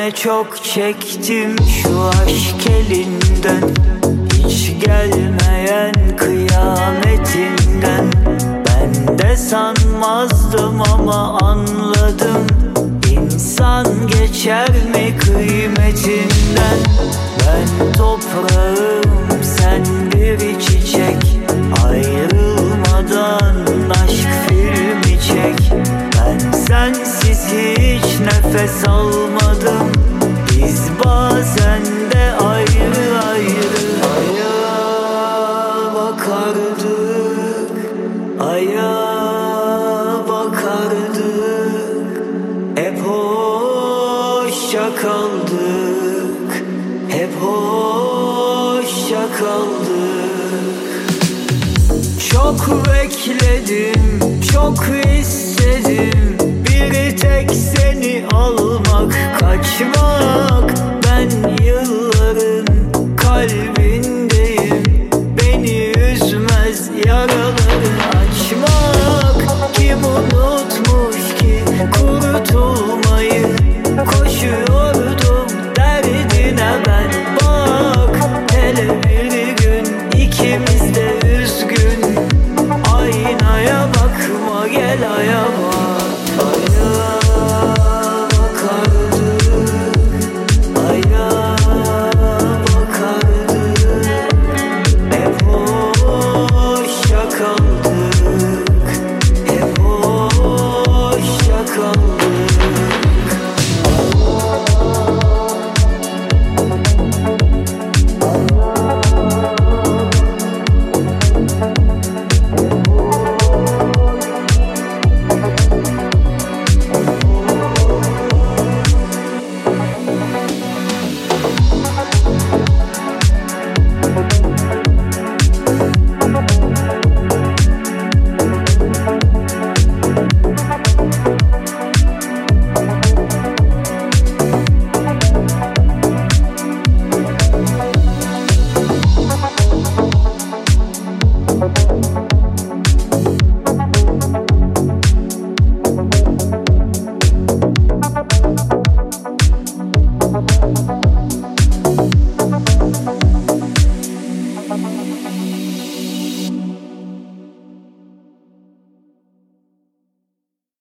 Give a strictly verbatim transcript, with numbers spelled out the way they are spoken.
ne çok çektim şu aşk elinden, hiç gelmeyen kıyametinden. Ben de sanmazdım ama anladım, İnsan geçer mi kıymetinden. Ben toprağım, sen bir çiçek, ayrılmadan aşk filmi çek. Ben sensiz hiç nefes almadım, biz bazen de ayrı ayrı. Aya bakardık, aya bakardık, hep hoşça kaldık, hep hoşça kaldık. Çok bekledim, çok istedim, bir tek seni almak, kaçmak. Ben yılların kalbindeyim, beni üzmez yara.